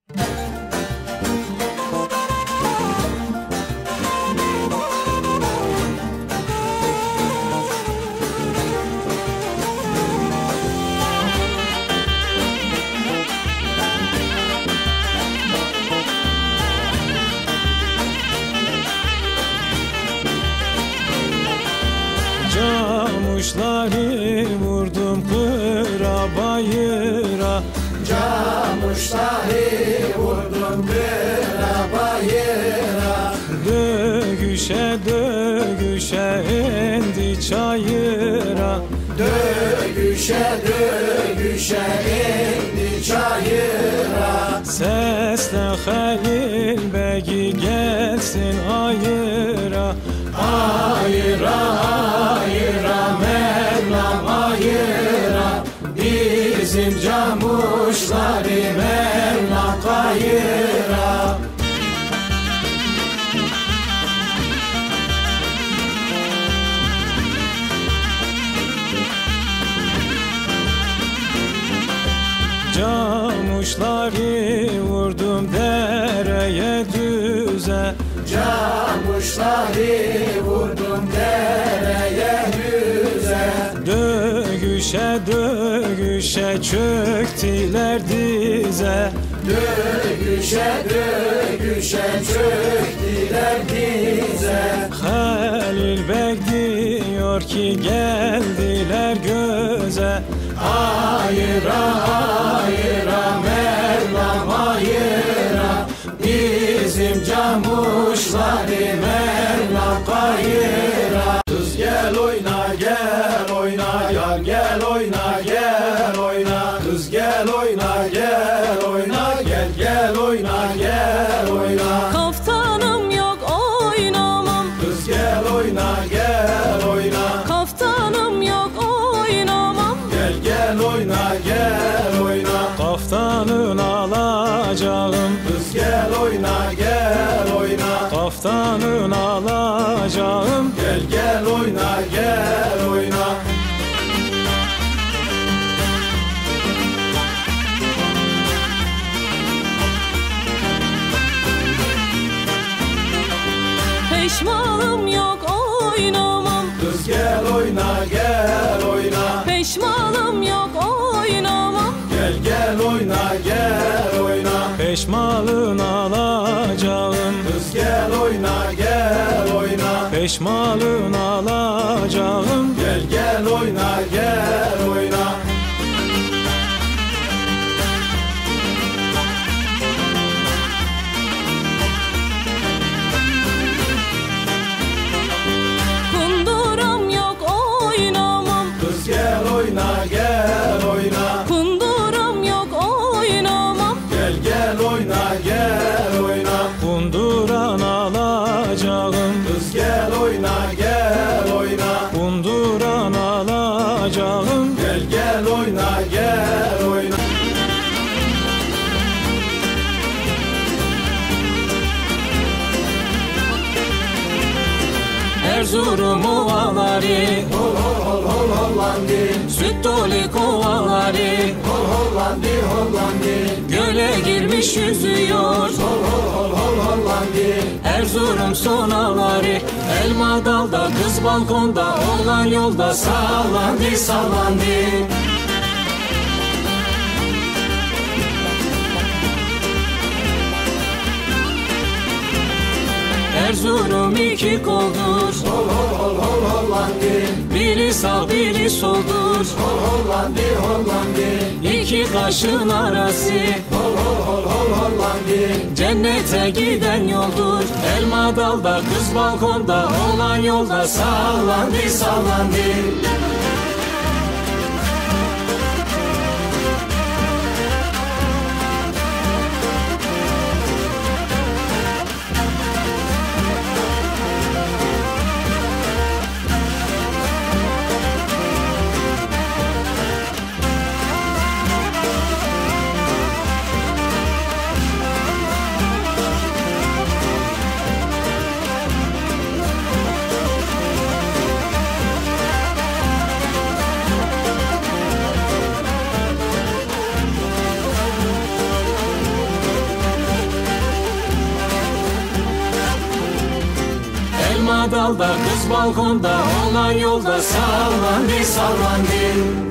Camuşları vurdum kıra bayıra, camuşları vurdum kıra bayıra. Dögüşe dögüşe indi çayıra, dögüşe dögüşe indi çayıra. Seslen Halil Bey'i gelsin ayıra, ayıra ayıra Mevlam ayıra. Bizim camuşları Mevlam kayıra. Camuşları vurdum dereye düze, camuşları vurdum dereye düze. Dögüşe dögüşe çöktüler dize, dögüşe dögüşe çöktüler dize. Halil Bey diyor ki geldiler göze, ayıra ayıra Mevlam ayıra. Bizim camuşları Mevlam kayıra. Kız gel oyna gel oyna, yar gel oyna gel oyna. Kız gel oyna gel oyna, gel gel oyna gel oyna. Kaftanım yok oynamam. Kız gel oyna gel oyna. Kaftanım yok oynamam. Gel gel oyna gel oyna. Kaftanını alacağım, Kız gel oyna gel oyna. kaftanını alacağım, Gel gel oyna gel oyna. Peşmanım yok oynamam. Kız gel oyna gel oyna. Peşmanım yok oynamam. Gel gel oyna gel oyna. peşmalını alacağım, Kız gel oyna gel oyna. peşmalını alacağım, Gel gel oyna gel oyna. Kunduram yok oynamam. Kız gel oyna gel oyna. Kunduram yok oynamam. Gel gel oyna gel oyna. kunduran alacağım, Kız gel oyna gel oyna. kunduran alacağım, Gel gel oyna gel oyna. Erzurum ovaları, Hol hol hol hol hollandi. süt dolu kovaları, Hol hollandi hollandi. göle girmiş yüzüyor. Hol hol hol hol hollandi. Erzurum sonaları, elma dalda, kız balkonda, oğlan yolda sallandı sallandı. Erzurum iki koldur, Hol hol hol hol hollandi. biri sağ biri soldur. Hol hollandi hollandi. İki kaşın arası, Hol hol hol hol hollandi. cennete giden yoldur. Elma dalda, kız balkonda, oğlan yolda sallandı sallandı. Elma dalda, kız balkonda, oğlan yolda sallandı sallandı.